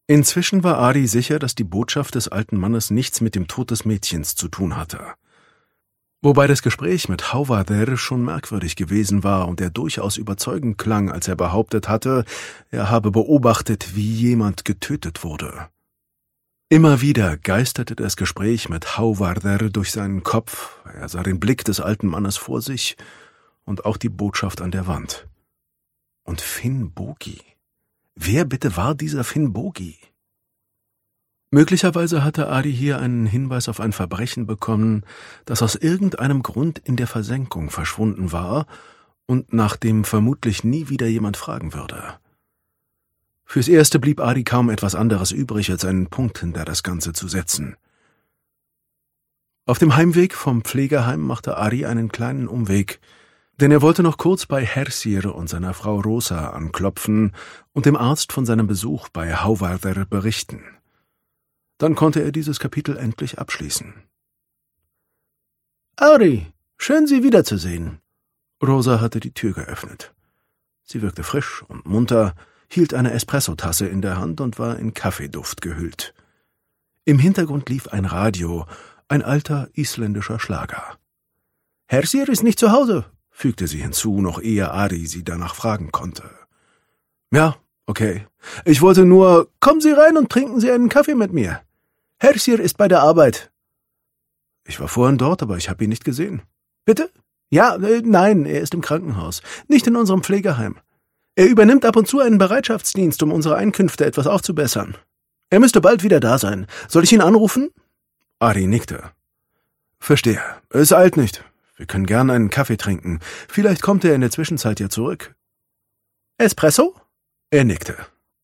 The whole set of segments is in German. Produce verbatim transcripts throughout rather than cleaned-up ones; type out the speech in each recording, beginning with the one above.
Inzwischen war Adi sicher, dass die Botschaft des alten Mannes nichts mit dem Tod des Mädchens zu tun hatte. Wobei das Gespräch mit Hauvather schon merkwürdig gewesen war und er durchaus überzeugend klang, als er behauptet hatte, er habe beobachtet, wie jemand getötet wurde. Immer wieder geisterte das Gespräch mit Hauvather durch seinen Kopf, er sah den Blick des alten Mannes vor sich und auch die Botschaft an der Wand. Und Finnbogi. Wer bitte war dieser Finnbogi? Möglicherweise hatte Adi hier einen Hinweis auf ein Verbrechen bekommen, das aus irgendeinem Grund in der Versenkung verschwunden war und nach dem vermutlich nie wieder jemand fragen würde. Fürs Erste blieb Adi kaum etwas anderes übrig, als einen Punkt hinter das Ganze zu setzen. Auf dem Heimweg vom Pflegeheim machte Adi einen kleinen Umweg, denn er wollte noch kurz bei Hersir und seiner Frau Rosa anklopfen und dem Arzt von seinem Besuch bei Hauvather berichten. Dann konnte er dieses Kapitel endlich abschließen. »Ari, schön, Sie wiederzusehen.« Rosa hatte die Tür geöffnet. Sie wirkte frisch und munter, hielt eine Espressotasse in der Hand und war in Kaffeeduft gehüllt. Im Hintergrund lief ein Radio, ein alter isländischer Schlager. »Hersir ist nicht zu Hause«, fügte sie hinzu, noch ehe Adi sie danach fragen konnte. »Ja, okay. Ich wollte nur, kommen Sie rein und trinken Sie einen Kaffee mit mir. Hersir ist bei der Arbeit.« »Ich war vorhin dort, aber ich habe ihn nicht gesehen.« »Bitte? Ja, äh, nein, er ist im Krankenhaus, nicht in unserem Pflegeheim. Er übernimmt ab und zu einen Bereitschaftsdienst, um unsere Einkünfte etwas aufzubessern. Er müsste bald wieder da sein. Soll ich ihn anrufen?« Adi nickte. »Verstehe. Es eilt nicht. Wir können gern einen Kaffee trinken. Vielleicht kommt er in der Zwischenzeit ja zurück.« »Espresso?« Er nickte.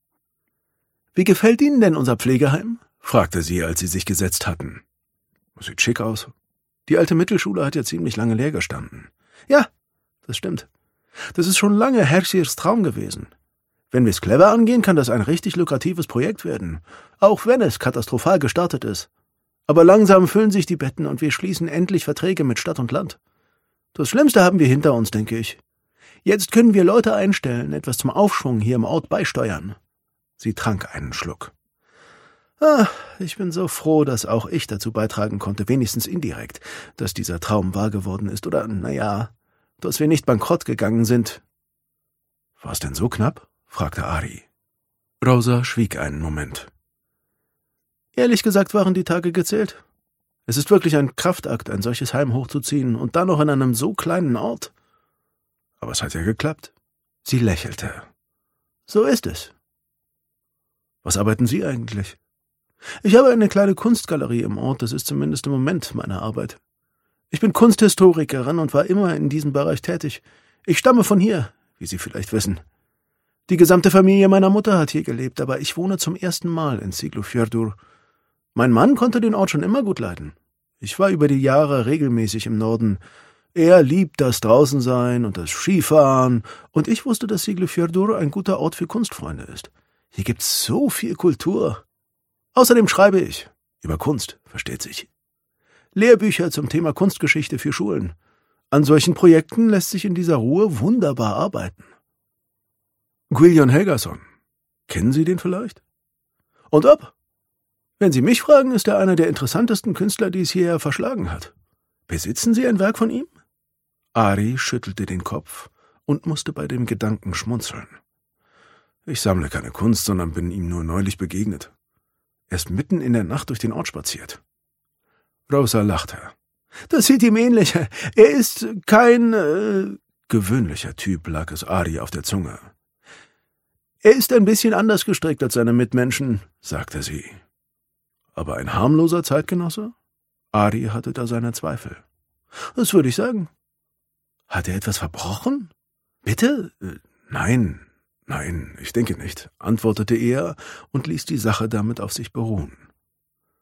»Wie gefällt Ihnen denn unser Pflegeheim?« fragte sie, als sie sich gesetzt hatten. »Sieht schick aus. Die alte Mittelschule hat ja ziemlich lange leer gestanden.« »Ja, das stimmt. Das ist schon lange Hersirs Traum gewesen. Wenn wir es clever angehen, kann das ein richtig lukratives Projekt werden, auch wenn es katastrophal gestartet ist. Aber langsam füllen sich die Betten und wir schließen endlich Verträge mit Stadt und Land. Das Schlimmste haben wir hinter uns, denke ich. Jetzt können wir Leute einstellen, etwas zum Aufschwung hier im Ort beisteuern.« Sie trank einen Schluck. »Ah, ich bin so froh, dass auch ich dazu beitragen konnte, wenigstens indirekt, dass dieser Traum wahr geworden ist, oder, naja, dass wir nicht bankrott gegangen sind.« »War es denn so knapp?« fragte Adi. Rosa schwieg einen Moment. »Ehrlich gesagt waren die Tage gezählt. Es ist wirklich ein Kraftakt, ein solches Heim hochzuziehen und dann noch in einem so kleinen Ort. Aber es hat ja geklappt.« Sie lächelte. »So ist es.« »Was arbeiten Sie eigentlich?« »Ich habe eine kleine Kunstgalerie im Ort, das ist zumindest im Moment meine Arbeit. Ich bin Kunsthistorikerin und war immer in diesem Bereich tätig. Ich stamme von hier, wie Sie vielleicht wissen. Die gesamte Familie meiner Mutter hat hier gelebt, aber ich wohne zum ersten Mal in Siglufjörður. Mein Mann konnte den Ort schon immer gut leiden. Ich war über die Jahre regelmäßig im Norden. Er liebt das Draußensein und das Skifahren, und ich wusste, dass Siglufjörður ein guter Ort für Kunstfreunde ist. Hier gibt's so viel Kultur. Außerdem schreibe ich. Über Kunst, versteht sich. Lehrbücher zum Thema Kunstgeschichte für Schulen. An solchen Projekten lässt sich in dieser Ruhe wunderbar arbeiten.« »Guðjón Helgason. Kennen Sie den vielleicht?« »Und ob? Wenn Sie mich fragen, ist er einer der interessantesten Künstler, die es hierher verschlagen hat. Besitzen Sie ein Werk von ihm?« Ari schüttelte den Kopf und musste bei dem Gedanken schmunzeln. »Ich sammle keine Kunst, sondern bin ihm nur neulich begegnet. Er ist mitten in der Nacht durch den Ort spaziert.« Rosa lachte. »Das sieht ihm ähnlich. Er ist kein äh, gewöhnlicher Typ«, lag es Adi auf der Zunge. »Er ist ein bisschen anders gestrickt als seine Mitmenschen«, sagte sie. »Aber ein harmloser Zeitgenosse?« Adi hatte da seine Zweifel. »Das würde ich sagen.« »Hat er etwas verbrochen?« »Bitte? Äh, nein, nein, ich denke nicht«, antwortete er und ließ die Sache damit auf sich beruhen.